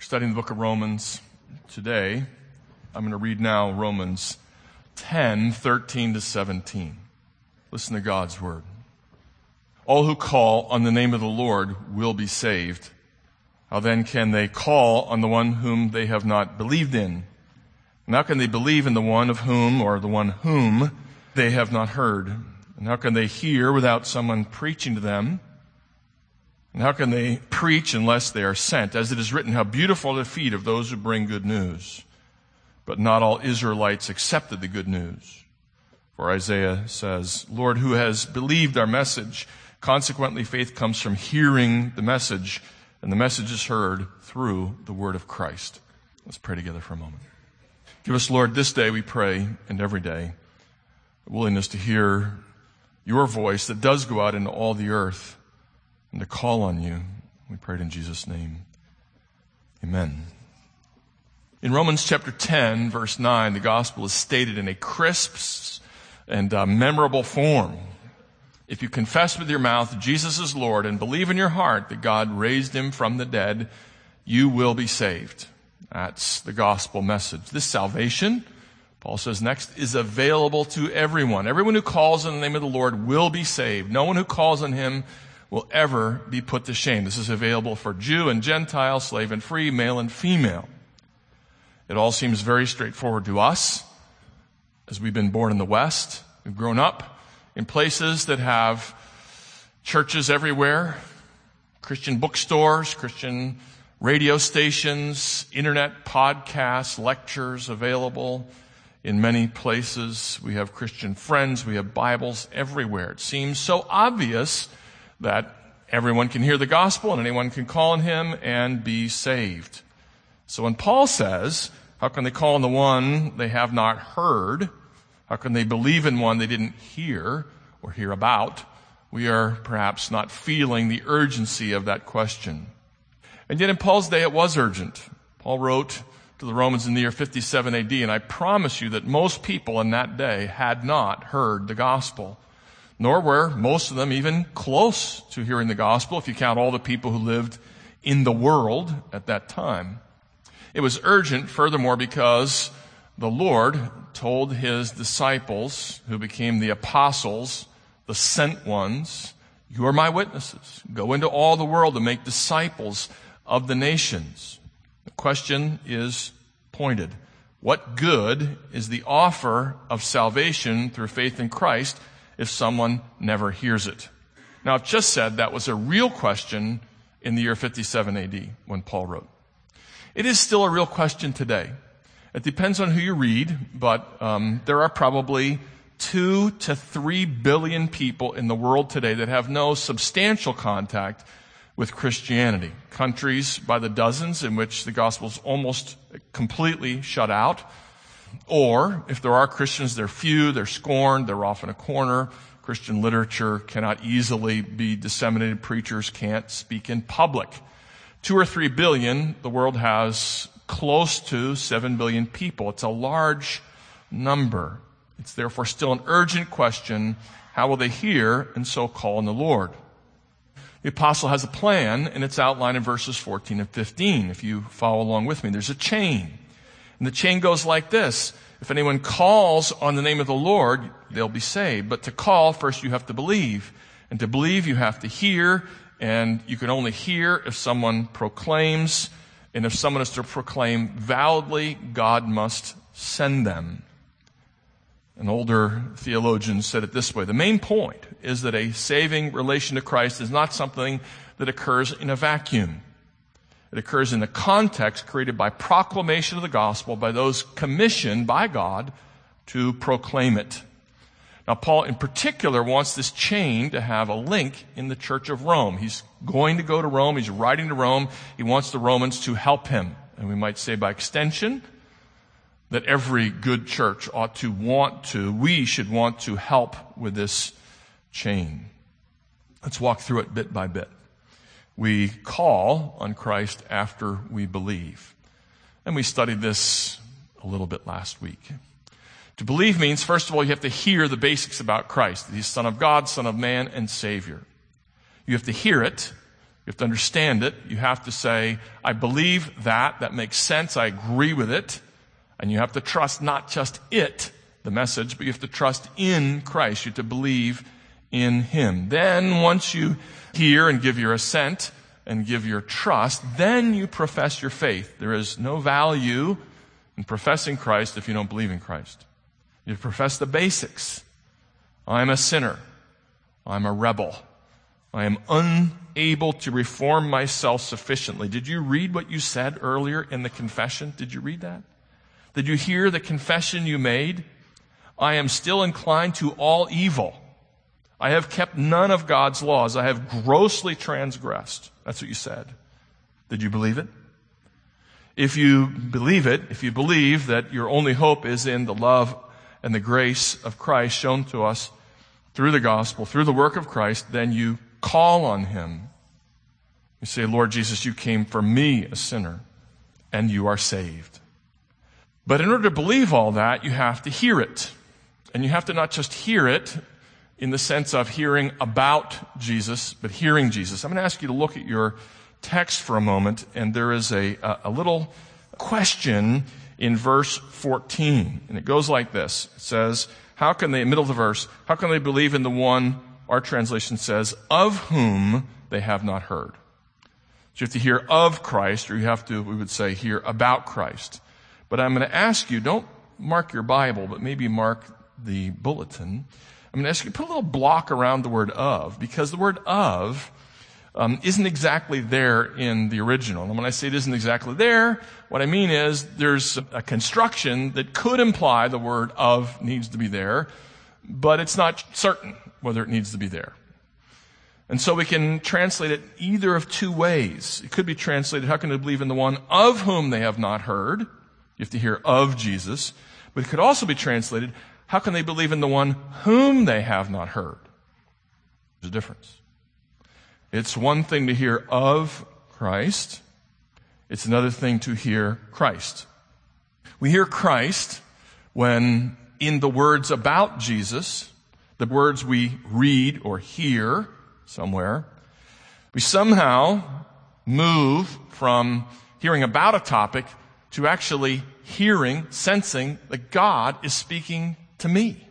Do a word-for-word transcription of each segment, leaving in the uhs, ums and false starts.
Studying the book of Romans today. I'm going to read now Romans ten, thirteen to seventeen. Listen to God's word. All who call on the name of the Lord will be saved. How then can they call on the one whom they have not believed in? And how can they believe in the one of whom, or the one whom, they have not heard? And how can they hear without someone preaching to them? And how can they preach unless they are sent? As it is written, how beautiful are the feet of those who bring good news. But not all Israelites accepted the good news. For Isaiah says, Lord, who has believed our message? Consequently, faith comes from hearing the message, and the message is heard through the word of Christ. Let's pray together for a moment. Give us, Lord, this day we pray, and every day, a willingness to hear your voice that does go out into all the earth, and to call on you. We pray it in Jesus' name. Amen. In Romans chapter ten, verse nine, the gospel is stated in a crisp and uh, memorable form. If you confess with your mouth Jesus is Lord and believe in your heart that God raised him from the dead, you will be saved. That's the gospel message. This salvation, Paul says next, is available to everyone. Everyone who calls on the name of the Lord will be saved. No one who calls on him will ever be put to shame. This is available for Jew and Gentile, slave and free, male and female. It all seems very straightforward to us, as we've been born in the West. We've grown up in places that have churches everywhere, Christian bookstores, Christian radio stations, internet podcasts, lectures available in many places. We have Christian friends. We have Bibles everywhere. It seems so obvious that everyone can hear the gospel and anyone can call on him and be saved. So when Paul says, how can they call on the one they have not heard? How can they believe in one they didn't hear or hear about? We are perhaps not feeling the urgency of that question. And yet in Paul's day it was urgent. Paul wrote to the Romans in the year fifty-seven A D, and I promise you that most people in that day had not heard the gospel. Nor were most of them even close to hearing the gospel, if you count all the people who lived in the world at that time. It was urgent, furthermore, because the Lord told his disciples, who became the apostles, the sent ones, you are my witnesses. Go into all the world and make disciples of the nations. The question is pointed. What good is the offer of salvation through faith in Christ if someone never hears it? Now, I've just said that was a real question in the year fifty-seven A D when Paul wrote. It is still a real question today. It depends on who you read, but um, there are probably two to three billion people in the world today that have no substantial contact with Christianity. Countries by the dozens in which the gospel is almost completely shut out. Or, if there are Christians, they're few, they're scorned, they're off in a corner. Christian literature cannot easily be disseminated. Preachers can't speak in public. Two or three billion, the world has close to seven billion people. It's a large number. It's therefore still an urgent question. How will they hear and so call on the Lord? The apostle has a plan, and it's outlined in verses fourteen and fifteen. If you follow along with me, there's a chain. And the chain goes like this. If anyone calls on the name of the Lord, they'll be saved. But to call, first you have to believe. And to believe, you have to hear. And you can only hear if someone proclaims. And if someone is to proclaim validly, God must send them. An older theologian said it this way. The main point is that a saving relation to Christ is not something that occurs in a vacuum. It occurs in the context created by proclamation of the gospel by those commissioned by God to proclaim it. Now, Paul in particular wants this chain to have a link in the Church of Rome. He's going to go to Rome. He's writing to Rome. He wants the Romans to help him. And we might say by extension that every good church ought to want to, we should want to help with this chain. Let's walk through it bit by bit. We call on Christ after we believe. And we studied this a little bit last week. To believe means, first of all, you have to hear the basics about Christ. He's Son of God, Son of Man, and Savior. You have to hear it, You have to understand it. You have to say, I believe that. That makes sense. I agree with it. And you have to trust not just it, the message, but you have to trust in Christ. You have to believe in Him. Then once you hear and give your assent and give your trust, then you profess your faith. There is no value in professing Christ if you don't believe in Christ. You profess the basics. I'm a sinner. I'm a rebel. I am unable to reform myself sufficiently. Did you read what you said earlier in the confession? Did you read that? Did you hear the confession you made? I am still inclined to all evil. I have kept none of God's laws. I have grossly transgressed. That's what you said. Did you believe it? If you believe it, if you believe that your only hope is in the love and the grace of Christ shown to us through the gospel, through the work of Christ, then you call on Him. You say, Lord Jesus, you came for me, a sinner, and you are saved. But in order to believe all that, you have to hear it. And you have to not just hear it in the sense of hearing about Jesus, but hearing Jesus. I'm going to ask you to look at your text for a moment, and there is a, a little question in verse fourteen. And it goes like this. It says, how can they, middle of the verse, how can they believe in the one, our translation says, of whom they have not heard? So you have to hear of Christ, or you have to, we would say, hear about Christ. But I'm going to ask you, don't mark your Bible, but maybe mark the bulletin. I'm going to ask you to put a little block around the word of, because the word of um, isn't exactly there in the original. And when I say it isn't exactly there, what I mean is there's a construction that could imply the word of needs to be there, but it's not certain whether it needs to be there. And so we can translate it either of two ways. It could be translated, how can they believe in the one of whom they have not heard? You have to hear of Jesus. But it could also be translated, how can they believe in the one whom they have not heard? There's a difference. It's one thing to hear of Christ. It's another thing to hear Christ. We hear Christ when in the words about Jesus, the words we read or hear somewhere, we somehow move from hearing about a topic to actually hearing, sensing that God is speaking to me.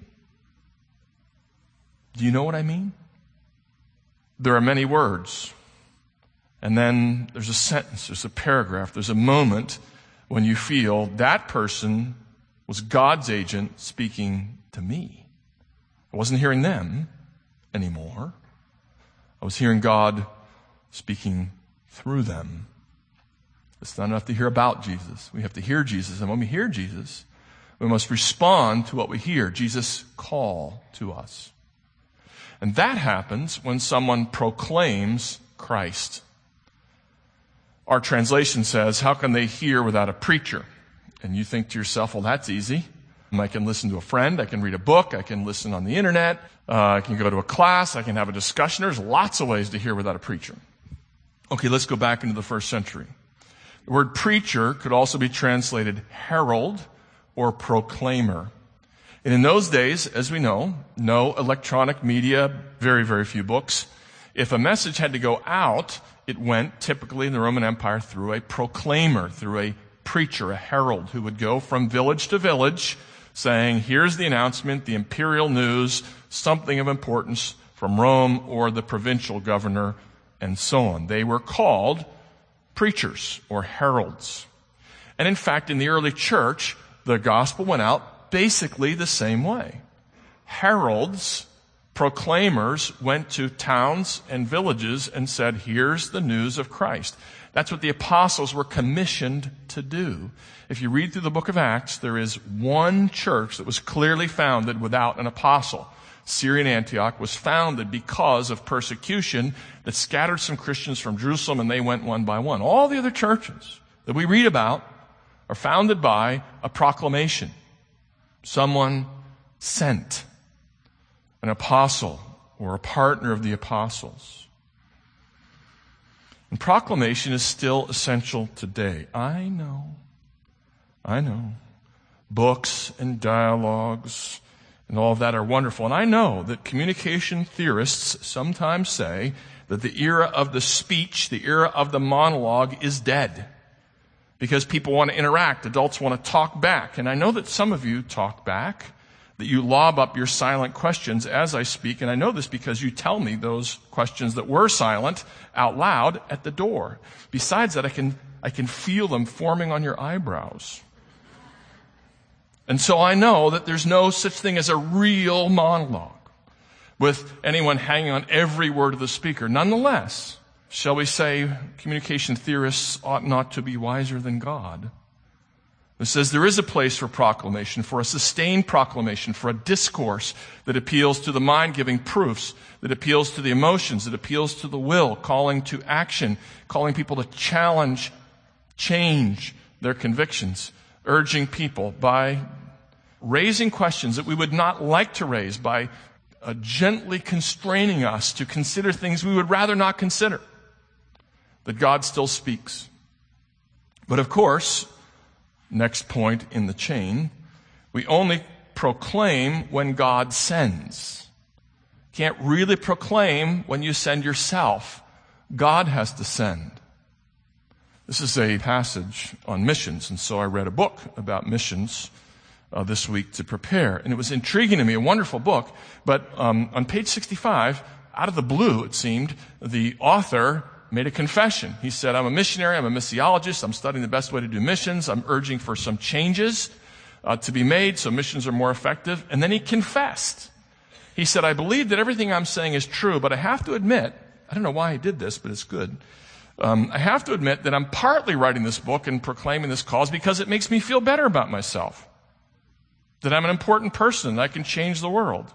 Do you know what I mean? There are many words. And then there's a sentence, there's a paragraph, there's a moment when you feel that person was God's agent speaking to me. I wasn't hearing them anymore. I was hearing God speaking through them. It's not enough to hear about Jesus. We have to hear Jesus. And when we hear Jesus, we must respond to what we hear. Jesus' call to us. And that happens when someone proclaims Christ. Our translation says, how can they hear without a preacher? And you think to yourself, well, that's easy. I can listen to a friend. I can read a book. I can listen on the internet. Uh, I can go to a class. I can have a discussion. There's lots of ways to hear without a preacher. Okay, let's go back into the first century. The word preacher could also be translated herald or proclaimer. And in those days, as we know, no electronic media, very, very few books. If a message had to go out, it went typically in the Roman Empire through a proclaimer, through a preacher, a herald, who would go from village to village saying, here's the announcement, the imperial news, something of importance from Rome or the provincial governor, and so on. They were called preachers or heralds. And in fact, in the early church, the gospel went out basically the same way. Heralds, proclaimers, went to towns and villages and said, here's the news of Christ. That's what the apostles were commissioned to do. If you read through the book of Acts, there is one church that was clearly founded without an apostle. Syrian Antioch was founded because of persecution that scattered some Christians from Jerusalem, and they went one by one. All the other churches that we read about are founded by a proclamation. Someone sent, an apostle or a partner of the apostles. And proclamation is still essential today. I know, I know. Books and dialogues and all of that are wonderful. And I know that communication theorists sometimes say that the era of the speech, the era of the monologue is dead. Because people want to interact. Adults want to talk back. And I know that some of you talk back, that you lob up your silent questions as I speak. And I know this because you tell me those questions that were silent out loud at the door. Besides that, I can, I can feel them forming on your eyebrows. And so I know that there's no such thing as a real monologue with anyone hanging on every word of the speaker. Nonetheless, shall we say, communication theorists ought not to be wiser than God. It says there is a place for proclamation, for a sustained proclamation, for a discourse that appeals to the mind-giving proofs, that appeals to the emotions, that appeals to the will, calling to action, calling people to challenge, change their convictions, urging people by raising questions that we would not like to raise, by uh, gently constraining us to consider things we would rather not consider. That God still speaks. But of course, next point in the chain, we only proclaim when God sends. Can't really proclaim when you send yourself. God has to send. This is a passage on missions, and so I read a book about missions uh, this week to prepare. And it was intriguing to me, a wonderful book, but um, on page sixty-five, out of the blue, it seemed, the author made a confession. He said, I'm a missionary, I'm a missiologist, I'm studying the best way to do missions, I'm urging for some changes uh, to be made so missions are more effective. And then he confessed. He said, I believe that everything I'm saying is true, but I have to admit, I don't know why he did this, but it's good. Um, I have to admit that I'm partly writing this book and proclaiming this cause because it makes me feel better about myself. That I'm an important person, that I can change the world.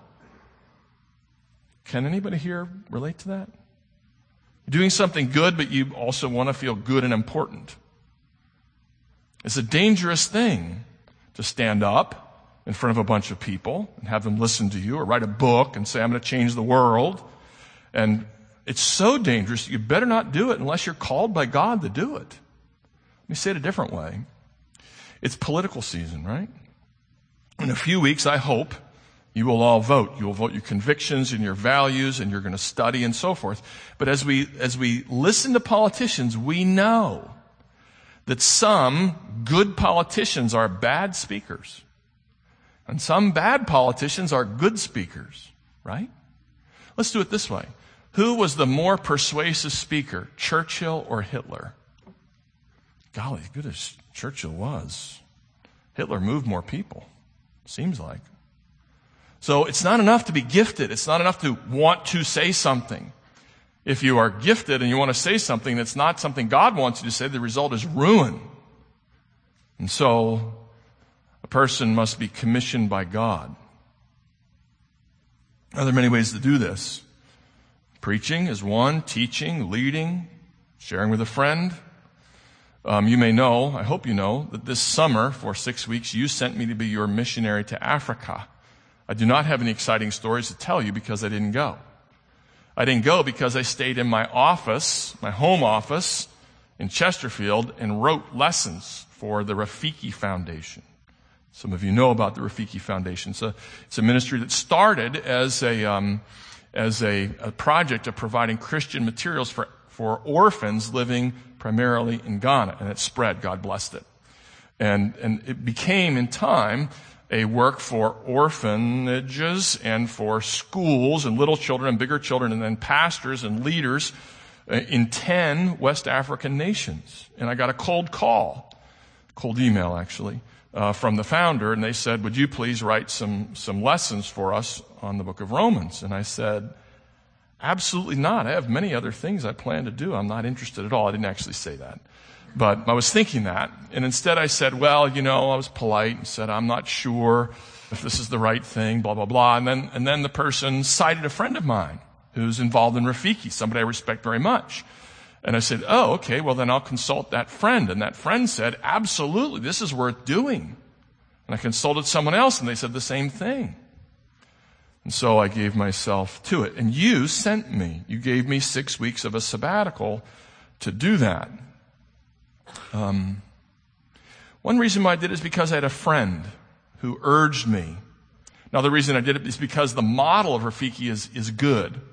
Can anybody here relate to that? Doing something good, but you also want to feel good and important. It's a dangerous thing to stand up in front of a bunch of people and have them listen to you, or write a book and say, I'm going to change the world. And it's so dangerous, you better not do it unless you're called by God to do it. Let me say it a different way. It's political season, right? In a few weeks, I hope, you will all vote. You will vote your convictions and your values, and you're going to study and so forth. But as we, as we listen to politicians, we know that some good politicians are bad speakers. And some bad politicians are good speakers, right? Let's do it this way. Who was the more persuasive speaker, Churchill or Hitler? Golly, as good as Churchill was, Hitler moved more people, seems like. So it's not enough to be gifted. It's not enough to want to say something. If you are gifted and you want to say something that's not something God wants you to say, the result is ruin. And so a person must be commissioned by God. Now, there are many ways to do this. Preaching is one, teaching, leading, sharing with a friend. Um, you may know, I hope you know, that this summer, for six weeks, you sent me to be your missionary to Africa. I do not have any exciting stories to tell you because I didn't go. I didn't go because I stayed in my office, my home office in Chesterfield, and wrote lessons for the Rafiki Foundation. Some of you know about the Rafiki Foundation. It's a, it's a ministry that started as a, um, as a, a project of providing Christian materials for, for orphans living primarily in Ghana, and it spread. God blessed it. And, and it became, in time, a work for orphanages and for schools and little children and bigger children, and then pastors and leaders in ten West African nations. And I got a cold call, cold email actually, uh, from the founder, and they said, would you please write some, some lessons for us on the book of Romans? And I said, absolutely not. I have many other things I plan to do. I'm not interested at all. I didn't actually say that. But I was thinking that, and instead I said, well, you know, I was polite and said, I'm not sure if this is the right thing, blah, blah, blah. And then, and then the person cited a friend of mine who's involved in Rafiki, somebody I respect very much. And I said, oh, okay, well then I'll consult that friend. And that friend said, absolutely, this is worth doing. And I consulted someone else, and they said the same thing. And so I gave myself to it. And you sent me. You gave me six weeks of a sabbatical to do that. Um, one reason why I did it is because I had a friend who urged me. Now, the reason I did it is because the model of Rafiki is, is good.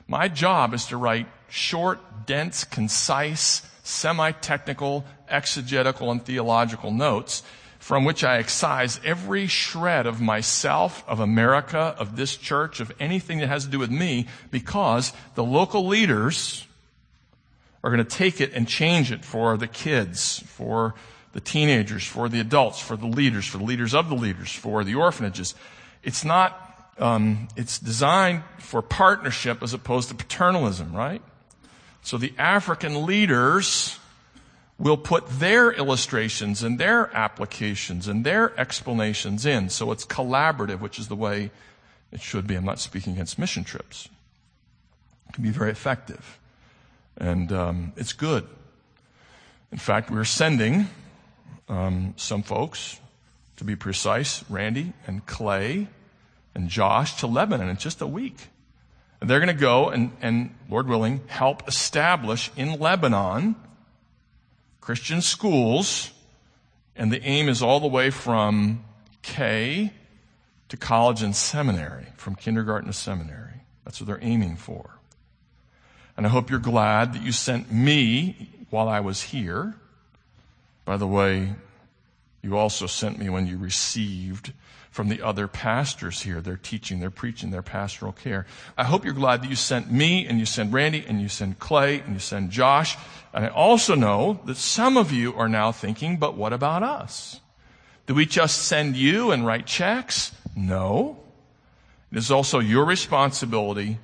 My job is to write short, dense, concise, semi-technical, exegetical, and theological notes from which I excise every shred of myself, of America, of this church, of anything that has to do with me, because the local leaders are going to take it and change it for the kids, for the teenagers, for the adults, for the leaders, for the leaders of the leaders, for the orphanages. It's not, um, it's designed for partnership as opposed to paternalism, right? So the African leaders will put their illustrations and their applications and their explanations in. So it's collaborative, which is the way it should be. I'm not speaking against mission trips. It can be very effective. And um, it's good. In fact, we're sending um, some folks, to be precise, Randy and Clay and Josh, to Lebanon in just a week. And they're going to go and, and, Lord willing, help establish in Lebanon Christian schools. And the aim is all the way from K to college and seminary, from kindergarten to seminary. That's what they're aiming for. And I hope you're glad that you sent me while I was here. By the way, you also sent me when you received from the other pastors here. They're teaching, they're preaching, their pastoral care. I hope you're glad that you sent me, and you send Randy, and you send Clay, and you send Josh. And I also know that some of you are now thinking, but what about us? Do we just send you and write checks? No. It is also your responsibility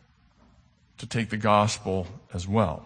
to take the gospel as well.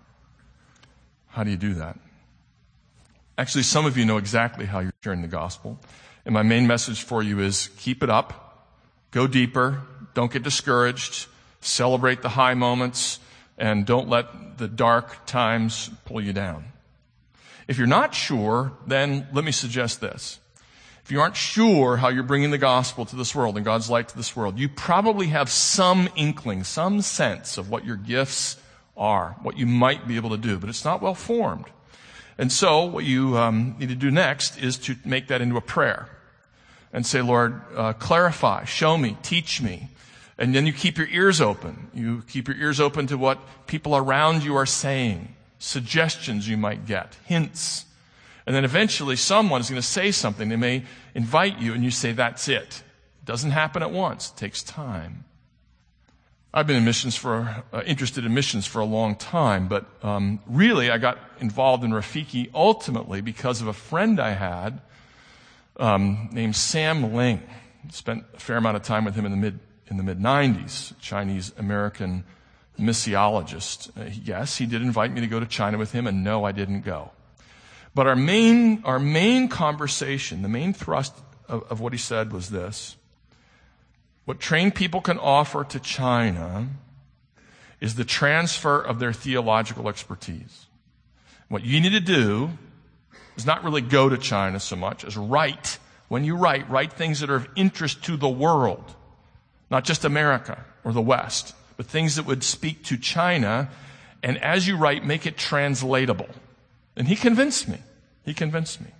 How do you do that? Actually, some of you know exactly how you're sharing the gospel. And my main message for you is keep it up, go deeper, don't get discouraged, celebrate the high moments, and don't let the dark times pull you down. If you're not sure, then let me suggest this. If you aren't sure how you're bringing the gospel to this world and God's light to this world, you probably have some inkling, some sense of what your gifts are, what you might be able to do, but it's not well formed. And so what you um, need to do next is to make that into a prayer and say, Lord, uh, clarify, show me, teach me. And then you keep your ears open. You keep your ears open to what people around you are saying, suggestions you might get, hints. And then eventually someone is going to say something. They may invite you and you say, that's it. It doesn't happen at once. It takes time. I've been in missions for, uh, interested in missions for a long time, but um, really I got involved in Rafiki ultimately because of a friend I had um, named Sam Ling. Spent a fair amount of time with him in the mid in the mid nineties, Chinese American missiologist. Uh, yes, he did invite me to go to China with him, and no, I didn't go. But our main our main conversation, the main thrust of, of what he said was this. What trained people can offer to China is the transfer of their theological expertise. What you need to do is not really go to China so much as write. When you write, write things that are of interest to the world, not just America or the West, but things that would speak to China. And as you write, make it translatable. And he convinced me. He convinced me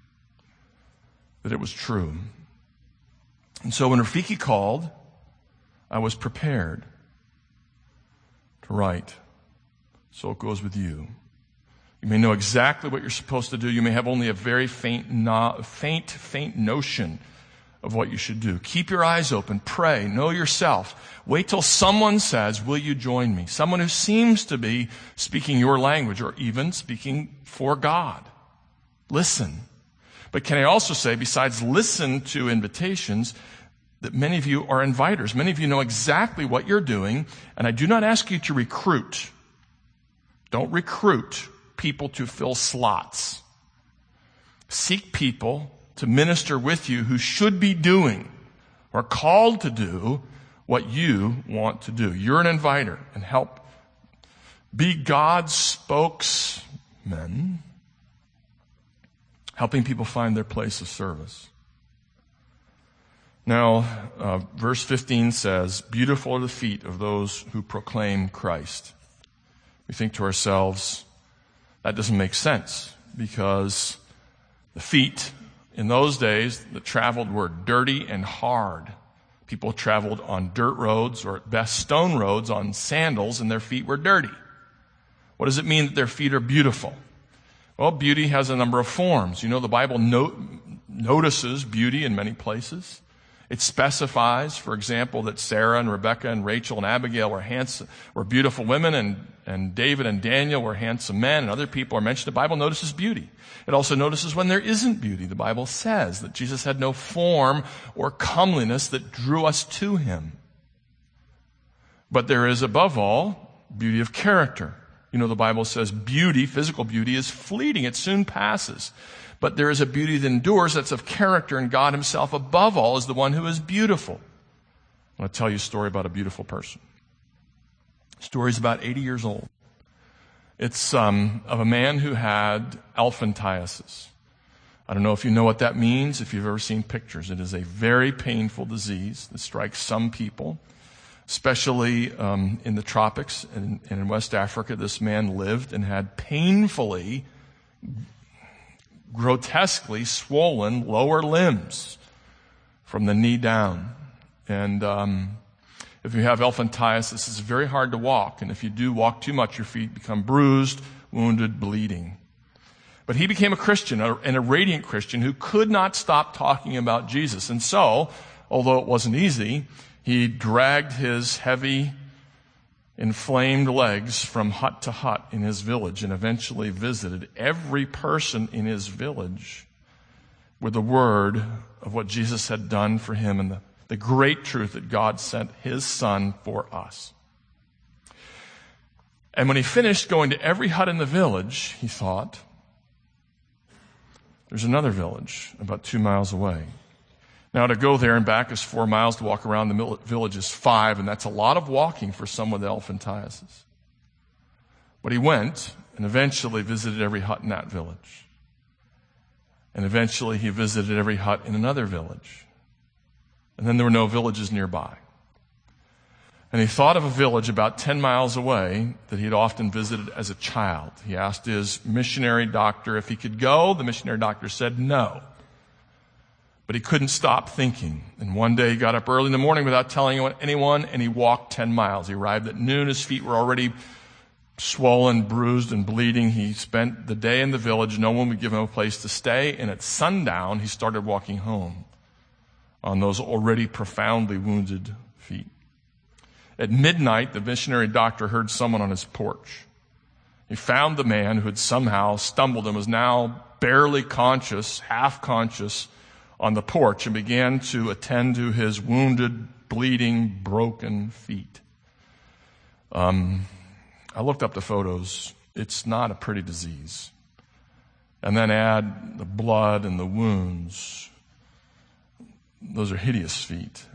that it was true. And so when Rafiki called, I was prepared to write. So it goes with you. You may know exactly what you're supposed to do. You may have only a very faint, no, faint, faint notion of what you should do. Keep your eyes open. Pray. Know yourself. Wait till someone says, will you join me? Someone who seems to be speaking your language or even speaking for God. Listen. But can I also say, besides listen to invitations, that many of you are inviters. Many of you know exactly what you're doing, and I do not ask you to recruit. Don't recruit people to fill slots. Seek people to minister with you who should be doing or called to do what you want to do. You're an inviter, and help be God's spokesman, helping people find their place of service. Now, uh, verse fifteen says, beautiful are the feet of those who proclaim Christ. We think to ourselves, that doesn't make sense, because the feet in those days that traveled were dirty and hard. People traveled on dirt roads or at best stone roads on sandals, and their feet were dirty. What does it mean that their feet are beautiful? Well, beauty has a number of forms. You know, the Bible no- notices beauty in many places. It specifies, for example, that Sarah and Rebekah and Rachel and Abigail were handsome, were beautiful women, and, and David and Daniel were handsome men, and other people are mentioned. The Bible notices beauty. It also notices when there isn't beauty. The Bible says that Jesus had no form or comeliness that drew us to him. But there is, above all, beauty of character. You know, the Bible says beauty, physical beauty, is fleeting. It soon passes. But there is a beauty that endures, that's of character, and God himself, above all, is the one who is beautiful. I want to tell you a story about a beautiful person. The story's about eighty years old. It's um, of a man who had elephantiasis. I don't know if you know what that means, if you've ever seen pictures. It is a very painful disease that strikes some people, especially um, in the tropics and, and in West Africa. This man lived and had painfully, grotesquely swollen lower limbs from the knee down. And um, if you have elephantiasis, it's very hard to walk. And if you do walk too much, your feet become bruised, wounded, bleeding. But he became a Christian, and a radiant Christian, who could not stop talking about Jesus. And so, although it wasn't easy, he dragged his heavy, inflamed legs from hut to hut in his village, and eventually visited every person in his village with the word of what Jesus had done for him and the, the great truth that God sent his son for us. And when he finished going to every hut in the village, he thought, there's another village about two miles away. Now, to go there and back is four miles. To walk around the village is five, and that's a lot of walking for someone with elephantiasis. But he went and eventually visited every hut in that village. And eventually he visited every hut in another village. And then there were no villages nearby. And he thought of a village about ten miles away that he'd often visited as a child. He asked his missionary doctor if he could go. The missionary doctor said no. But he couldn't stop thinking. And one day he got up early in the morning without telling anyone, and he walked ten miles. He arrived at noon. His feet were already swollen, bruised, and bleeding. He spent the day in the village. No one would give him a place to stay. And at sundown, he started walking home on those already profoundly wounded feet. At midnight, the missionary doctor heard someone on his porch. He found the man who had somehow stumbled and was now barely conscious, half conscious, on the porch, and began to attend to his wounded, bleeding, broken feet. Um, I looked up the photos. It's not a pretty disease. And then add the blood and the wounds. Those are hideous feet.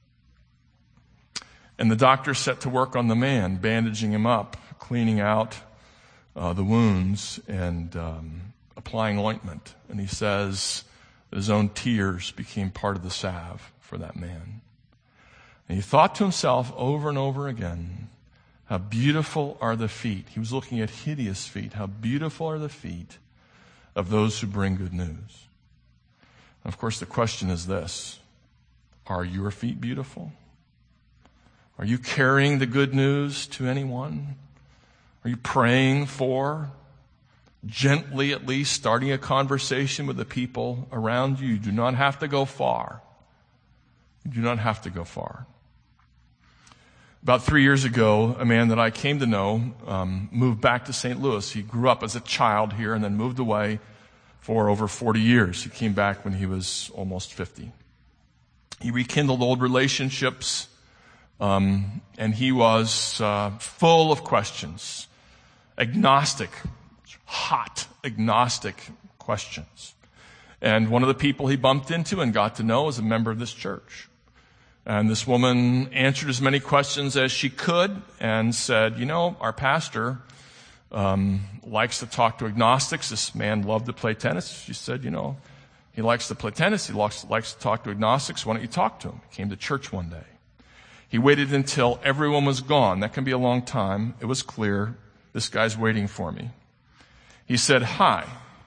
And the doctor set to work on the man, bandaging him up, cleaning out uh, the wounds, and um, applying ointment. And he says his own tears became part of the salve for that man. And he thought to himself over and over again, how beautiful are the feet. He was looking at hideous feet. How beautiful are the feet of those who bring good news. And of course, the question is this: are your feet beautiful? Are you carrying the good news to anyone? Are you praying for, gently at least, starting a conversation with the people around you? You do not have to go far. You do not have to go far. About three years ago, a man that I came to know um, moved back to Saint Louis. He grew up as a child here and then moved away for over forty years. He came back when he was almost fifty. He rekindled old relationships, um, and he was uh, full of questions. Agnostic, hot agnostic questions. And one of the people he bumped into and got to know was a member of this church. And this woman answered as many questions as she could and said, you know, our pastor um, likes to talk to agnostics. This man loved to play tennis. She said, you know, he likes to play tennis. He likes, likes to talk to agnostics. Why don't you talk to him? He came to church one day. He waited until everyone was gone. That can be a long time. It was clear, this guy's waiting for me. He said, hi,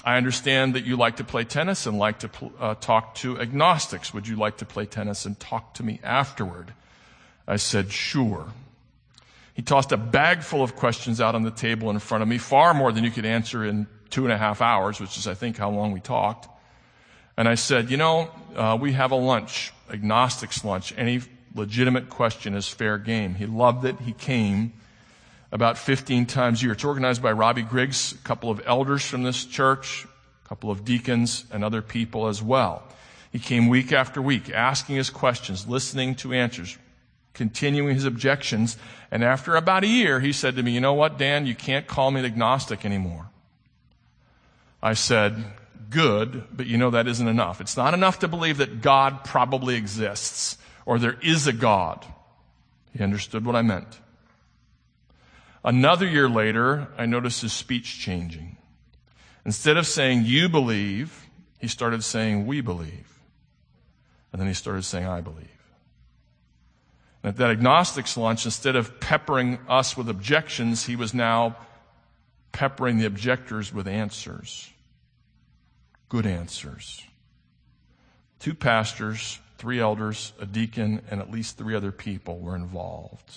I understand that you like to play tennis and like to uh, talk to agnostics. Would you like to play tennis and talk to me afterward? I said, sure. He tossed a bag full of questions out on the table in front of me, far more than you could answer in two and a half hours, which is, I think, how long we talked. And I said, you know, uh, we have a lunch, agnostics lunch. Any legitimate question is fair game. He loved it. He came about fifteen times a year. It's organized by Robbie Griggs, a couple of elders from this church, a couple of deacons, and other people as well. He came week after week, asking his questions, listening to answers, continuing his objections. And after about a year, he said to me, you know what, Dan, you can't call me an agnostic anymore. I said, good, but you know that isn't enough. It's not enough to believe that God probably exists or there is a God. He understood what I meant. Another year later, I noticed his speech changing. Instead of saying, you believe, he started saying, we believe. And then he started saying, I believe. And at that agnostics lunch, instead of peppering us with objections, he was now peppering the objectors with answers. Good answers. Two pastors, three elders, a deacon, and at least three other people were involved.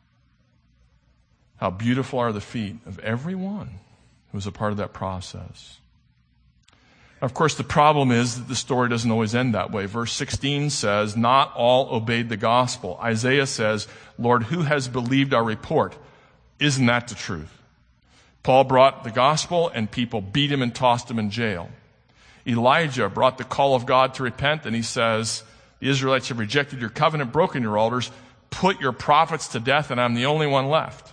How beautiful are the feet of everyone who was a part of that process. Of course, the problem is that the story doesn't always end that way. Verse sixteen says, not all obeyed the gospel. Isaiah says, Lord, who has believed our report? Isn't that the truth? Paul brought the gospel and people beat him and tossed him in jail. Elijah brought the call of God to repent, and he says, the Israelites have rejected your covenant, broken your altars, put your prophets to death, and I'm the only one left.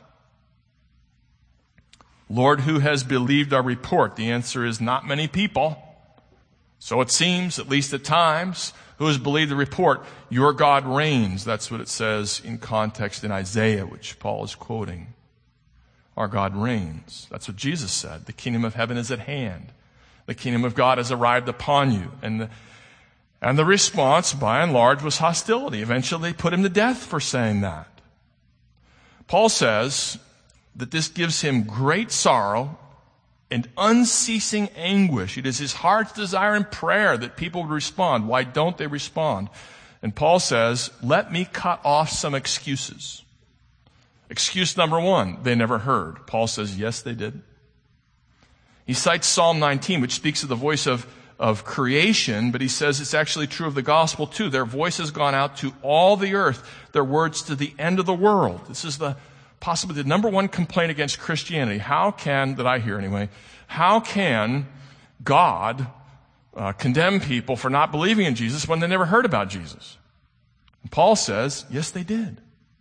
Lord, who has believed our report? The answer is not many people. So it seems, at least at times. Who has believed the report? Your God reigns. That's what it says in context in Isaiah, which Paul is quoting. Our God reigns. That's what Jesus said. The kingdom of heaven is at hand. The kingdom of God has arrived upon you. And the, and the response, by and large, was hostility. Eventually, they put him to death for saying that. Paul says that this gives him great sorrow and unceasing anguish. It is his heart's desire and prayer that people would respond. Why don't they respond? And Paul says, let me cut off some excuses. Excuse number one, they never heard. Paul says, yes, they did. He cites Psalm nineteen, which speaks of the voice of, of creation, but he says it's actually true of the gospel too. Their voice has gone out to all the earth, their words to the end of the world. This is the possibly the number one complaint against Christianity. How can, that I hear anyway, how can God uh, condemn people for not believing in Jesus when they never heard about Jesus? And Paul says, yes, they did.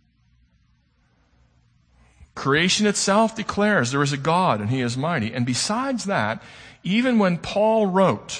Creation itself declares there is a God and he is mighty. And besides that, even when Paul wrote,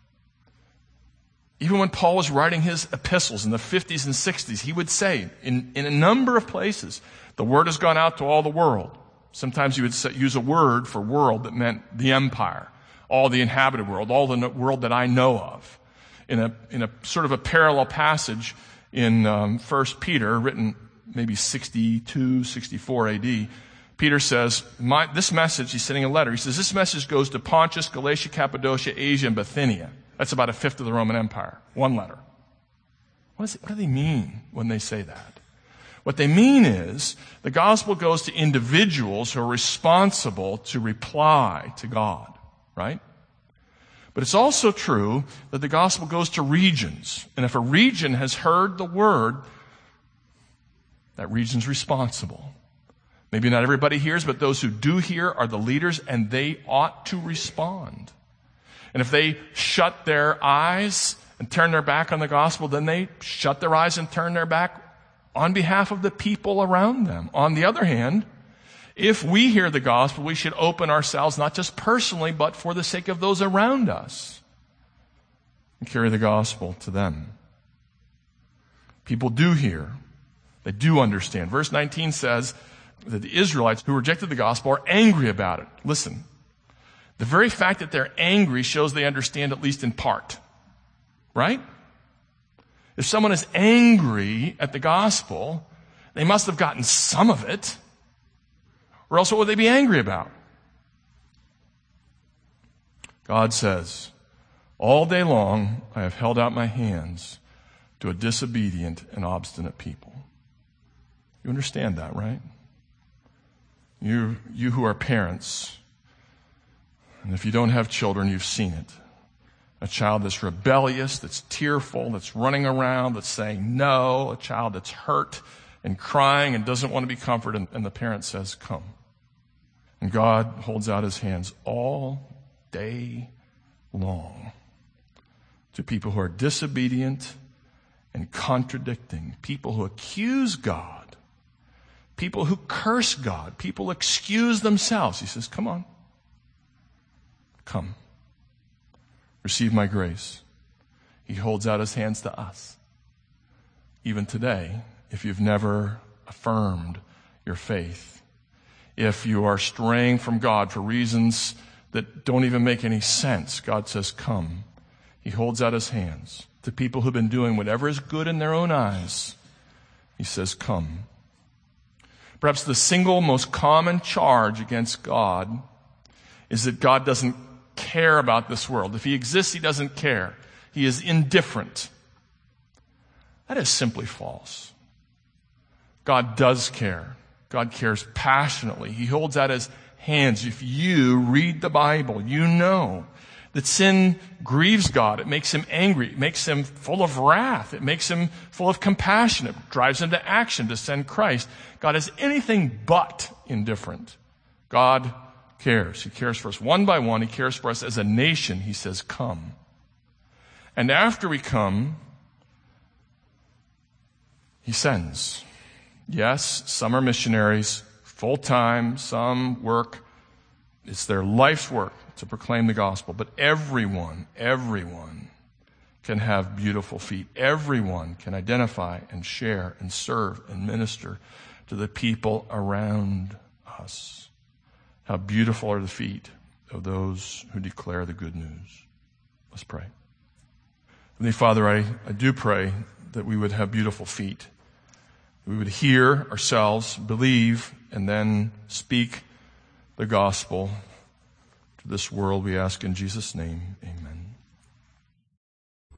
even when Paul was writing his epistles in the fifties and sixties, he would say in, in a number of places, the word has gone out to all the world. Sometimes he would say, use a word for world that meant the empire, all the inhabited world, all the world that I know of. In a, in a sort of a parallel passage in um, First Peter, written maybe sixty-two, sixty-four A D, Peter says, My, this message, he's sending a letter, he says, this message goes to Pontus, Galatia, Cappadocia, Asia, and Bithynia. That's about a fifth of the Roman Empire. One letter. What, is it, what do they mean when they say that? What they mean is the gospel goes to individuals who are responsible to reply to God, right? But it's also true that the gospel goes to regions. And if a region has heard the word, that region's responsible. Maybe not everybody hears, but those who do hear are the leaders, and they ought to respond. And if they shut their eyes and turn their back on the gospel, then they shut their eyes and turn their back on behalf of the people around them. On the other hand, if we hear the gospel, we should open ourselves not just personally, but for the sake of those around us, and carry the gospel to them. People do hear. They do understand. Verse nineteen says that the Israelites who rejected the gospel are angry about it. Listen, the very fact that they're angry shows they understand at least in part. Right? If someone is angry at the gospel, they must have gotten some of it. Or else what would they be angry about? God says, all day long I have held out my hands to a disobedient and obstinate people. You understand that, right? You, you who are parents, and if you don't have children, you've seen it. A child that's rebellious, that's tearful, that's running around, that's saying no, a child that's hurt and crying and doesn't want to be comforted, and, and the parent says, come. And God holds out his hands all day long to people who are disobedient and contradicting, people who accuse God, people who curse God, people excuse themselves. He says, come on. Come. Receive my grace. He holds out his hands to us. Even today, if you've never affirmed your faith, if you are straying from God for reasons that don't even make any sense, God says, come. He holds out his hands to people who've been doing whatever is good in their own eyes. He says, come. Perhaps the single most common charge against God is that God doesn't care about this world. If he exists, he doesn't care. He is indifferent. That is simply false. God does care. God cares passionately. He holds out his hands. If you read the Bible, you know that sin grieves God. It makes him angry. It makes him full of wrath. It makes him full of compassion. It drives him to action to send Christ. God is anything but indifferent. God cares. He cares for us one by one. He cares for us as a nation. He says, come. And after we come, he sends. Yes, some are missionaries, full-time, some work. It's their life's work to proclaim the gospel. But everyone, everyone can have beautiful feet. Everyone can identify and share and serve and minister to the people around us. How beautiful are the feet of those who declare the good news. Let's pray. Heavenly Father, I, I do pray that we would have beautiful feet. We would hear ourselves, believe, and then speak the gospel to this world. We ask in Jesus' name, amen.